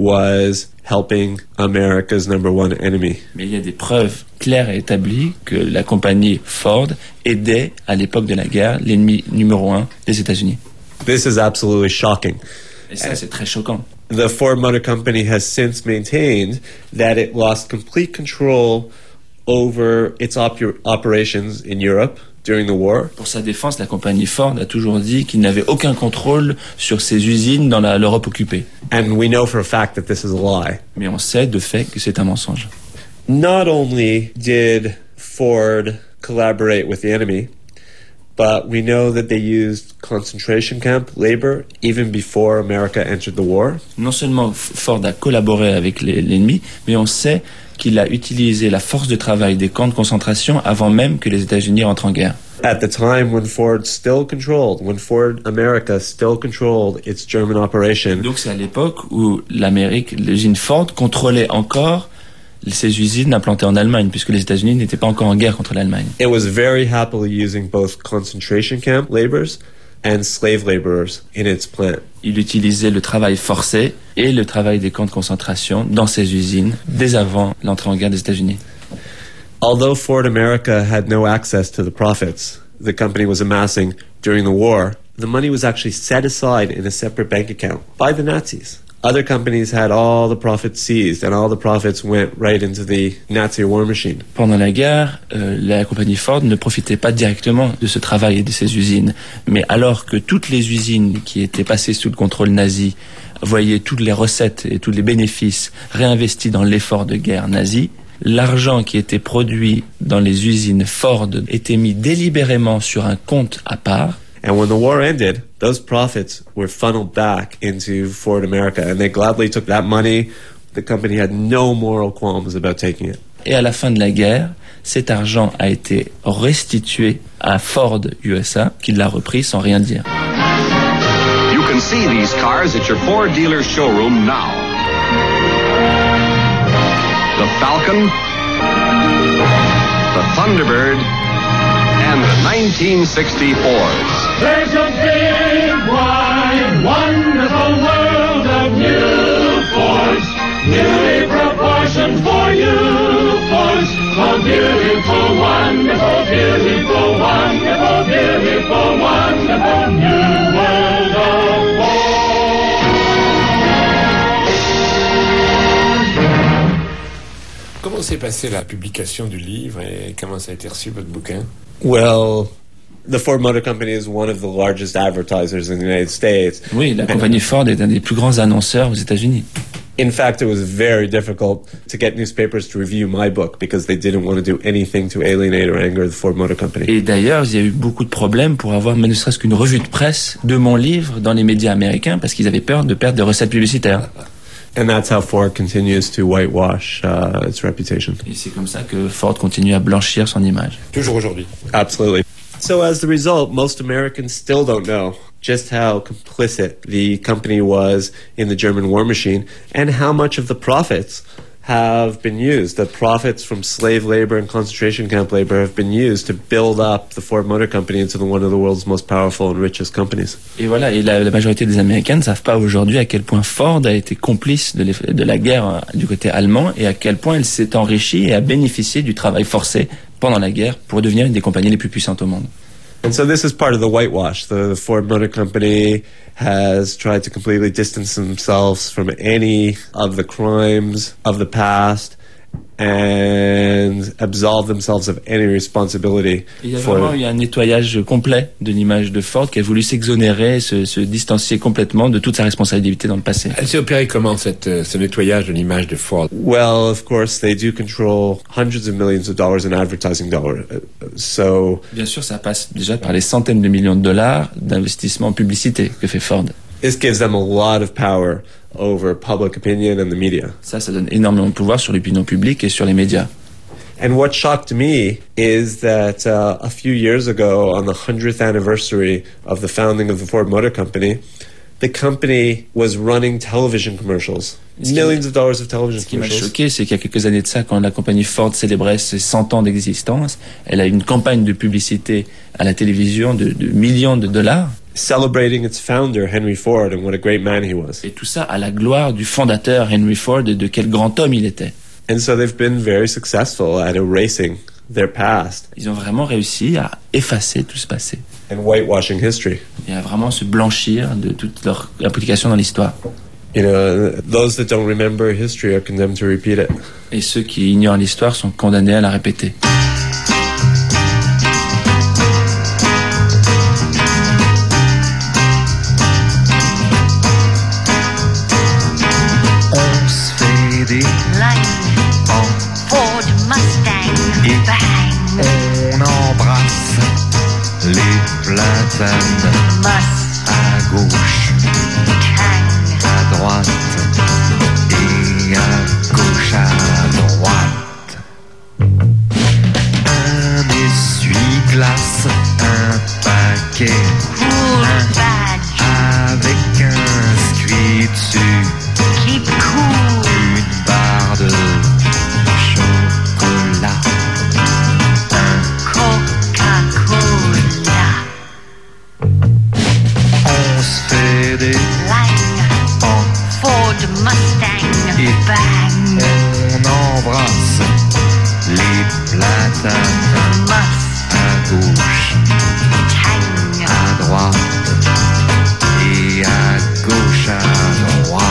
was helping America's number one enemy. Mais il y a des preuves claires et établies que la compagnie Ford aidait à l'époque de la guerre l'ennemi numéro un des États-Unis. This is absolutely shocking. Et ça, c'est très choquant. The Ford Motor Company has since maintained that it lost complete control over its op- operations in Europe during the war. Pour sa défense, la compagnie Ford a toujours dit qu'il n'avait aucun contrôle sur ses usines dans la, l'Europe occupée. And we know for a fact that this is a lie. Mais on sait de fait que c'est un mensonge. Not only did Ford collaborate with the enemy, but we know that they used concentration camp labor even before America entered the war. Non seulement Ford a collaboré avec les, l'ennemi, mais on sait qu'il a utilisé la force de travail des camps de concentration avant même que les États-Unis rentrent en guerre. At the time when Ford still controlled, when Ford America still controlled its German operation. Donc c'est à l'époque où l'Amérique, l'usine Ford contrôlait encore ces usines implantées en Allemagne, puisque les États-Unis n'étaient pas encore en guerre contre l'Allemagne. It was very happily using both concentration camp laborers and slave laborers in its plant. Il utilisait le travail forcé et le travail des camps de concentration dans ses usines dès avant l'entrée en guerre des États-Unis. Although Ford America had no access to the profits the company was amassing during the war, the money was actually set aside in a separate bank account by the Nazis. Other companies had all the profits seized, and all the profits went right into the Nazi war machine. Pendant la guerre, euh, la compagnie Ford ne profitait pas directement de ce travail et de ces usines. Mais alors que toutes les usines qui étaient passées sous le contrôle nazi voyaient toutes les recettes et tous les bénéfices réinvestis dans l'effort de guerre nazi, l'argent qui était produit dans les usines Ford était mis délibérément sur un compte à part. And when the war ended, those profits were funneled back into Ford America, and they gladly took that money. The company had no moral qualms about taking it. Et à la fin de la guerre, cet argent a été restitué à Ford U S A, qui l'a repris sans rien dire. You can see these cars at your Ford dealer showroom now. The Falcon, the Thunderbird, and the nineteen sixty Fords. There's a big, wide, wonderful world of new Fords, newly proportioned for you Fords. Oh, beautiful, wonderful, beautiful, wonderful, beautiful, wonderful new world of Fords. Comment s'est passée la publication du livre et comment ça a été reçu votre bouquin? Well, The Ford Motor Company is one of the largest advertisers in the United States. Oui, la compagnie Ford est un des plus grands annonceurs aux États-Unis. In fact, it was very difficult to get newspapers to review my book because they didn't want to do anything to alienate or anger the Ford Motor Company. Et d'ailleurs, il y a eu beaucoup de problèmes pour avoir ne serait-ce qu'une revue de presse de mon livre dans les médias américains parce qu'ils avaient peur de perdre des recettes publicitaires. And that's how Ford continues to whitewash uh, its reputation. Et c'est comme ça que Ford continue à blanchir son image. Toujours aujourd'hui. Absolutely. So as the result, most Americans still don't know just how complicit the company was in the German war machine and how much of the profits have been used. The profits from slave labor and concentration camp labor have been used to build up the Ford Motor Company into the, one of the world's most powerful and richest companies. Et voilà, et la, la majorité des Américains ne savent pas aujourd'hui à quel point Ford a été complice de, de la guerre du côté allemand et à quel point elle s'est enrichie et a bénéficié du travail forcé pendant la guerre pour devenir une des compagnies les plus puissantes au monde. And so this is part of the whitewash. The, the Ford Motor Company has tried to completely distance themselves from any of the crimes of the past and absolve themselves of any responsibility. Il y a vraiment eu un nettoyage complet de l'image de Ford qui a voulu s'exonérer, se, se distancier complètement de toute sa responsabilité dans le passé. Elle s'est opérée comment, cette, ce nettoyage de l'image de Ford? Well, of course, they do control hundreds of millions of dollars in advertising dollars. So, bien sûr, ça passe déjà par les centaines de millions de dollars d'investissement en publicité que fait Ford. This gives them a lot of power over public opinion and the media. Ça, ça donne énormément de pouvoir sur l'opinion publique et sur les médias. And what shocked me is that uh, a few years ago, on the hundredth anniversary of the founding of the Ford Motor Company, the company was running television commercials. Millions of dollars of television commercials. Ce qui m'a choqué, c'est qu'il y a quelques années de ça, quand la compagnie Ford célébrait ses cent ans d'existence, elle a eu une campagne de publicité à la télévision de, de millions de dollars. Celebrating its founder, Henry Ford, and what a great man he was. Et tout ça à la gloire du fondateur Henry Ford et de quel grand homme il était. And so they've been very successful at erasing their past. Ils ont vraiment réussi à effacer tout ce passé. And whitewashing history. Et à vraiment se blanchir de toute leur implication dans l'histoire. You know, those that don't remember history are condemned to repeat it. Et ceux qui ignorent l'histoire sont condamnés à la répéter. Des lignes en Ford Mustang et bang, on embrasse les platanes Must. À gauche, Tang. À droite et à gauche à droite. Un essuie-glace, un paquet cool un badge avec inscrit dessus Keep cool. De chocolat, un Coca-Cola. On se fait des lignes en Ford Mustang et bang, on embrasse les platanes Must. À gauche, Tang. À droite et à gauche à droite.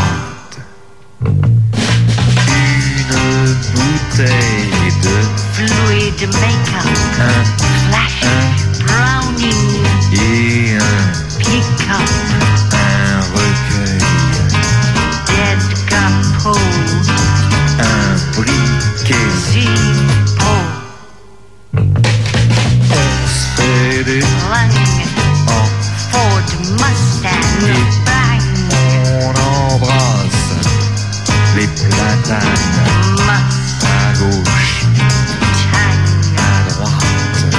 Bouteille de fluid make-up, un flash, un brownie et un pick-up, un recueil, dead capot, un briquet, zippo. On se fait des lignes en Ford Mustang et bang, on embrasse les platanes à gauche, à droite.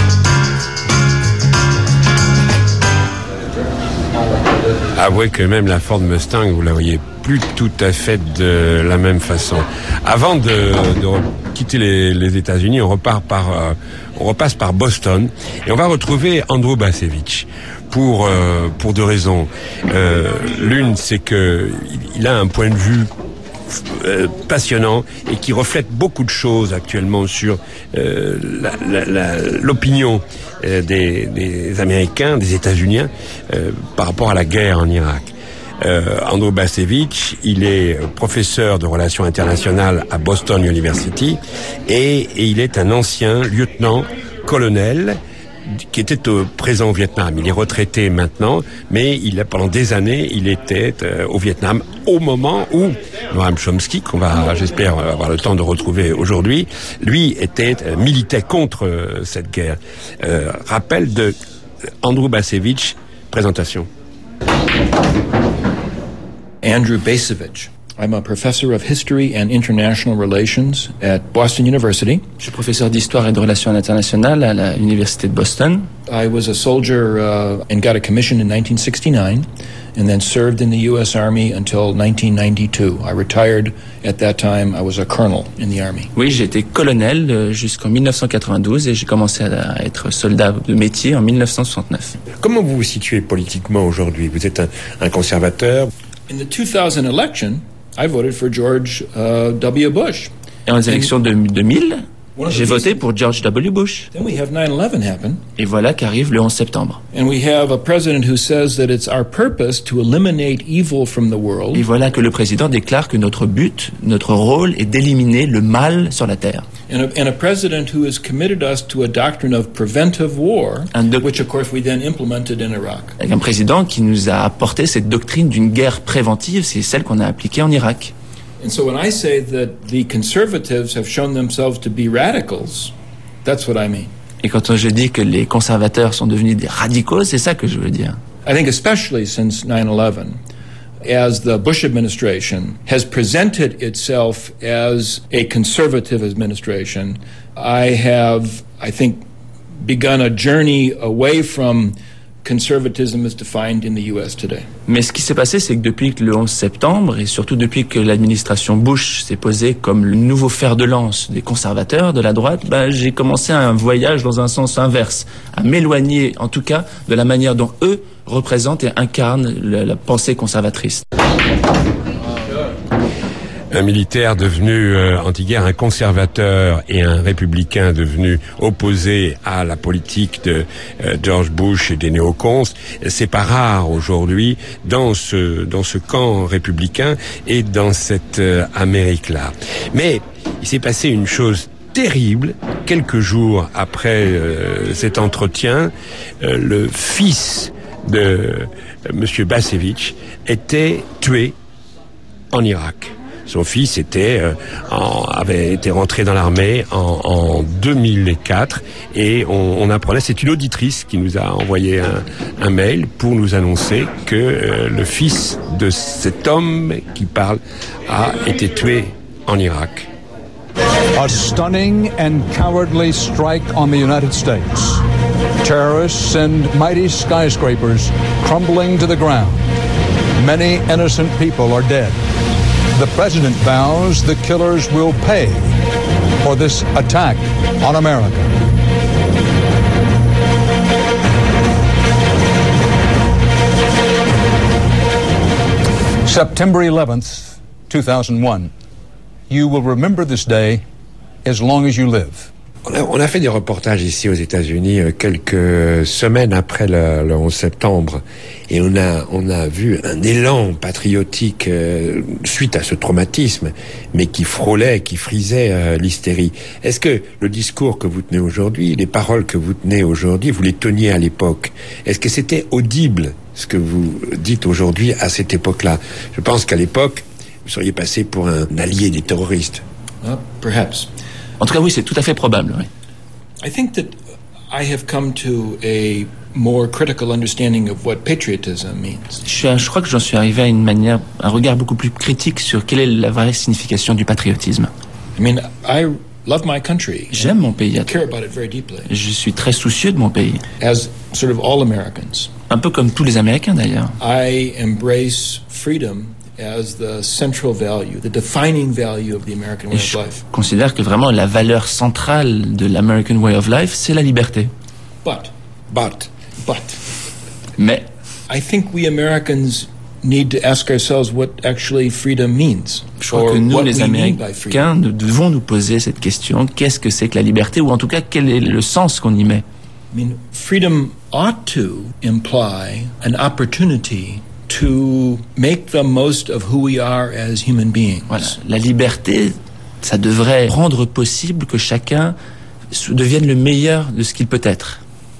Avouez que même la Ford Mustang, vous la voyez plus tout à fait de la même façon. Avant de, de quitter les, les États-Unis, on repart par, euh, on repasse par Boston et on va retrouver Andrew Bacevich pour euh, pour deux raisons. Euh, l'une, c'est que il a un point de vue Euh, passionnant et qui reflète beaucoup de choses actuellement sur euh, la, la, la, l'opinion euh, des, des Américains, des États-Unis euh, par rapport à la guerre en Irak. Euh, Andrew Bacevich, il est professeur de relations internationales à Boston University et, et il est un ancien lieutenant-colonel qui était au présent au Vietnam. Il est retraité maintenant, mais il a, pendant des années, il était euh, au Vietnam au moment où Noam Chomsky, qu'on va, j'espère, avoir le temps de retrouver aujourd'hui, lui était euh, militait contre euh, cette guerre. Euh, rappel de Andrew Bacevich, présentation. Andrew Bacevich. I'm a professor of history and international relations at Boston University. Je suis professeur d'histoire et de relations internationales à l'université de Boston. I was a soldier uh, and got a commission in nineteen sixty-nine and then served in the U S Army until nineteen ninety-two. I retired at that time. I was a colonel in the Army. Oui, j'ai été colonel jusqu'en dix-neuf cent quatre-vingt-douze et j'ai commencé à être soldat de métier en dix-neuf cent soixante-neuf. Comment vous vous situez politiquement aujourd'hui? Vous êtes un, un conservateur. In the two thousand election, I voted for George uh, W. Bush. Et en élections de deux mille, j'ai voté pour George W. Bush. Then we have nine eleven happen. Et voilà qu'arrive le onze septembre. And we have a president who says that it's our purpose to eliminate evil from the world. Et voilà que le président déclare que notre but, notre rôle est d'éliminer le mal sur la terre. And a, and a president who has committed us to a doctrine of preventive war, doc- which of course we then implemented in Iraq. Avec un président qui nous a apporté cette doctrine d'une guerre préventive, c'est celle qu'on a appliquée en Irak. And so when I say that the conservatives have shown themselves to be radicals, that's what I mean. Et quand je dis que les conservateurs sont devenus des radicaux, c'est ça que je veux dire. I think especially since nine eleven, as the Bush administration has presented itself as a conservative administration, I have, I think, begun a journey away from conservatism as defined in the U S today. Mais ce qui s'est passé, c'est que depuis le onze septembre, et surtout depuis que l'administration Bush s'est posée comme le nouveau fer de lance des conservateurs de la droite, ben, j'ai commencé un voyage dans un sens inverse, à m'éloigner en tout cas de la manière dont eux représentent et incarnent la, la pensée conservatrice. Un militaire devenu euh, anti-guerre, un conservateur et un républicain devenu opposé à la politique de euh, George Bush et des néocons, c'est pas rare aujourd'hui dans ce dans ce camp républicain et dans cette euh, Amérique-là. Mais il s'est passé une chose terrible quelques jours après euh, cet entretien. Euh, le fils de euh, Monsieur Bacevich était tué en Irak. Son fils était euh, en, avait été rentré dans l'armée en, en deux mille quatre et on, on apprenait, c'est une auditrice qui nous a envoyé un, un mail pour nous annoncer que euh, le fils de cet homme qui parle a été tué en Irak. A stunning and cowardly strike on the United States. Terrorists send mighty skyscrapers crumbling to the ground. Many innocent people are dead. The president vows the killers will pay for this attack on America. September eleventh, two thousand one. You will remember this day as long as you live. On a, on a fait des reportages ici aux États-Unis euh, quelques semaines après le, le onze septembre et on a on a vu un élan patriotique euh, suite à ce traumatisme, mais qui frôlait, qui frisait euh, l'hystérie. Est-ce que le discours que vous tenez aujourd'hui, les paroles que vous tenez aujourd'hui, vous les teniez à l'époque? Est-ce que c'était audible ce que vous dites aujourd'hui à cette époque-là? Je pense qu'à l'époque, vous seriez passé pour un allié des terroristes. Uh, perhaps. En tout cas, oui, c'est tout à fait probable. Oui. I think that I have come to a more critical understanding of what patriotism means. Je, je crois que j'en suis arrivé à une manière, un regard beaucoup plus critique sur quelle est la vraie signification du patriotisme. I mean, I love my country. J'aime mon pays. I care about it very deeply. Je suis très soucieux de mon pays. As sort of all Americans. Un peu comme tous les Américains d'ailleurs. I embrace freedom as the central value, the defining value of the American way of life. Je considère que vraiment la valeur centrale de l'American way of life, c'est la liberté. But, but, but, mais, I think we Americans need to ask ourselves what actually freedom means. Je crois que nous, les Américains, nous devons nous poser cette question: qu'est-ce que c'est que la liberté, ou en tout cas quel est le sens qu'on y met? I mean, freedom ought to imply an opportunity to make the most of who we are as human beings. Voilà. La liberté, ça devrait rendre possible que chacun devienne le meilleur de ce qu'il peut être.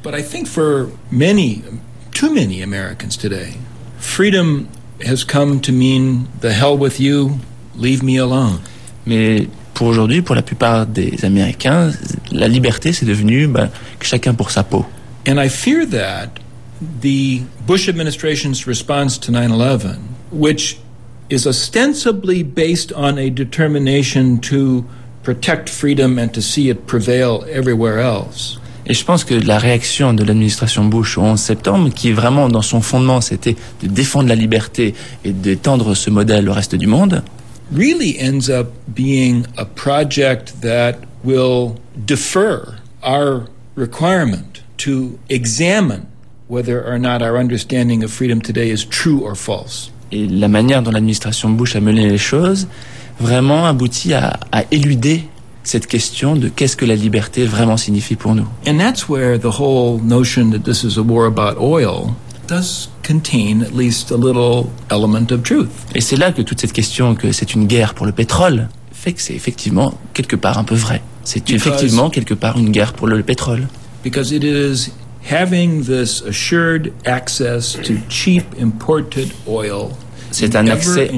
But I think for many, too many Americans today, freedom has come to mean the hell with you, leave me alone. Mais pour aujourd'hui, pour la plupart des Américains, la liberté, c'est devenu ben, chacun pour sa peau. And I fear that the Bush administration's response to nine eleven, which is ostensibly based on a determination to protect freedom and to see it prevail everywhere else. Et je pense que la réaction de l'administration Bush au onze septembre, qui vraiment dans son fondement c'était de défendre la liberté et d'étendre ce modèle au reste du monde, really ends up being a project that will defer our requirement to examine whether or not our understanding of freedom today is true or false. Et la manière dont l'administration Bush a mené les choses vraiment aboutit à, à éluder cette question de qu'est-ce que la liberté vraiment signifie pour nous. And that's where the whole notion that this is a war about oil does contain at least a little element of truth. Et c'est là que toute cette question que c'est une guerre pour le pétrole fait que c'est effectivement quelque part un peu vrai. C'est Because, effectivement quelque part une guerre pour le pétrole. Because it is having this assured access to cheap imported oil. C'est un accès,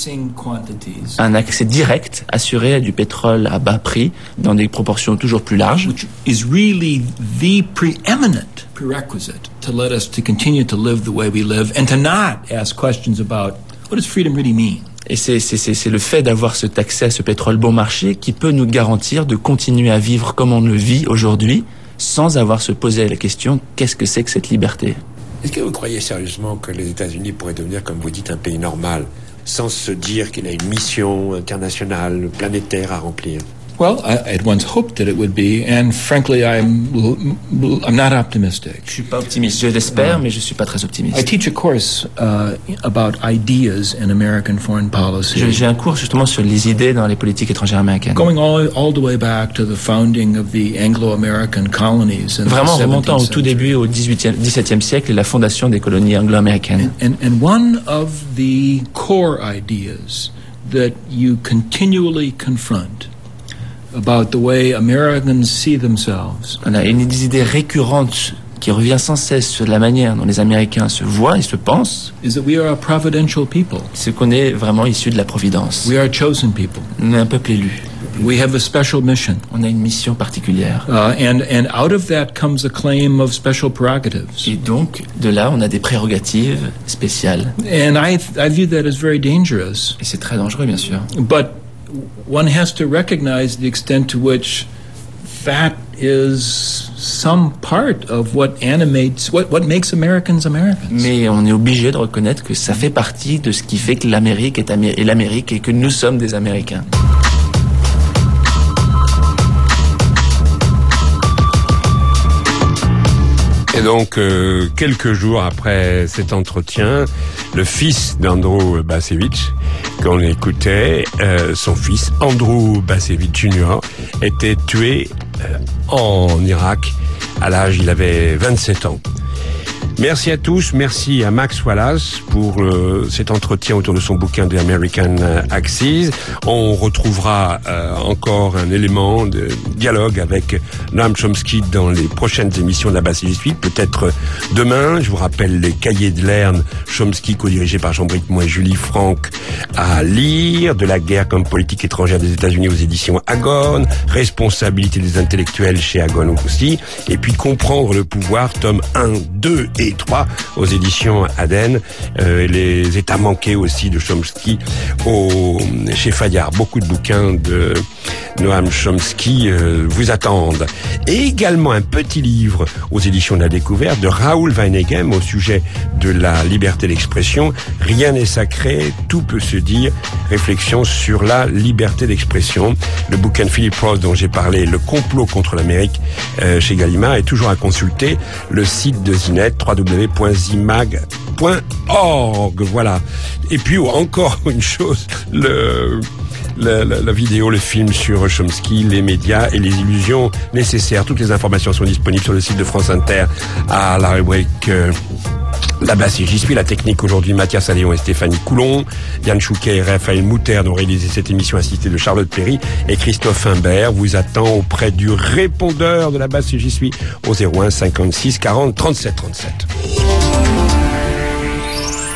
un accès direct assuré à du pétrole à bas prix dans des proportions toujours plus larges. Which is really the preeminent prerequisite to let us to continue to live the way we live and to not ask questions about what does freedom really mean. Et c'est, c'est, c'est, c'est le fait d'avoir cet accès à ce pétrole bon marché qui peut nous garantir de continuer à vivre comme on le vit aujourd'hui sans avoir se poser la question qu'est-ce que c'est que cette liberté. Est-ce que vous croyez sérieusement que les États-Unis pourraient devenir, comme vous dites, un pays normal, sans se dire qu'il a une mission internationale, planétaire à remplir? Well, I had once hoped that it would be, and frankly, I'm I'm not optimistic. Je suis pas optimiste. Je l'espère, uh, mais je suis pas très optimiste. I teach a course uh, about ideas in American foreign policy. Je, j'ai un cours justement sur les idées dans les politiques étrangères américaines. Going all all the way back to the founding of the Anglo-American colonies. Vraiment remontant au tout début, au dix-huitième, dix-septième siècle, et la fondation des colonies anglo-américaines. And, and, and one of the core ideas that you continually confront about the way Americans see themselves. On a une des idées récurrentes qui revient sans cesse sur la manière dont les Américains se voient et se pensent. Is that we are a providential people. C'est qu'on est vraiment issu de la providence. We are a chosen people. On est un peuple élu. We have a special mission. On a une mission particulière. Uh, and and out of that comes a claim of special prerogatives. Et donc de là on a des prérogatives spéciales. And I I view that as very dangerous. Et c'est très dangereux bien sûr. But one has to recognize the extent to which that is some part of what animates, what, what makes Americans Americans. Mais on est obligé de reconnaître que ça fait partie de ce qui fait que l'Amérique est, Amé- est l'Amérique et que nous sommes des Américains. Et donc, euh, quelques jours après cet entretien, le fils d'Andrew Bacevich, qu'on écoutait, euh, son fils, Andrew Bacevich junior, était tué euh, en Irak à l'âge, il avait vingt-sept ans. Merci à tous, merci à Max Wallace pour euh, cet entretien autour de son bouquin The American Axis. On retrouvera euh, encore un élément de dialogue avec Noam Chomsky dans les prochaines émissions de la Bacillus Suite, peut-être demain. Je vous rappelle les cahiers de Lerne, Chomsky, co-dirigé par Jean Bricmont et Julie Franck, à lire, de la guerre comme politique étrangère des États-Unis aux éditions Agone, responsabilité des intellectuels chez Agone aussi, et puis comprendre le pouvoir, tome un, deux et trois aux éditions Aden, euh, les états manqués aussi de Chomsky au, chez Fayard. Beaucoup de bouquins de Noam Chomsky euh, vous attendent. Et également un petit livre aux éditions de la Découverte de Raoul Vaneigem au sujet de la liberté d'expression. Rien n'est sacré, tout peut se dire. Réflexion sur la liberté d'expression. Le bouquin de Philip Roth dont j'ai parlé, Le complot contre l'Amérique, euh, chez Gallimard, est toujours à consulter. Le site de Zinet, w w w point zimag point org. Voilà. Et puis encore une chose, le, la, la, la vidéo, le film sur Chomsky, les médias et les illusions nécessaires. Toutes les informations sont disponibles sur le site de France Inter à la rubrique euh, Là-bas, c'est J'y suis, la technique aujourd'hui, Mathias Alléon et Stéphanie Coulon. Yann Chouquet et Raphaël Mouterne ont réalisé cette émission assistée de Charlotte Perry, et Christophe Imbert vous attend auprès du répondeur de la base J'y suis au zéro un cinquante-six quarante trente-sept trente-sept.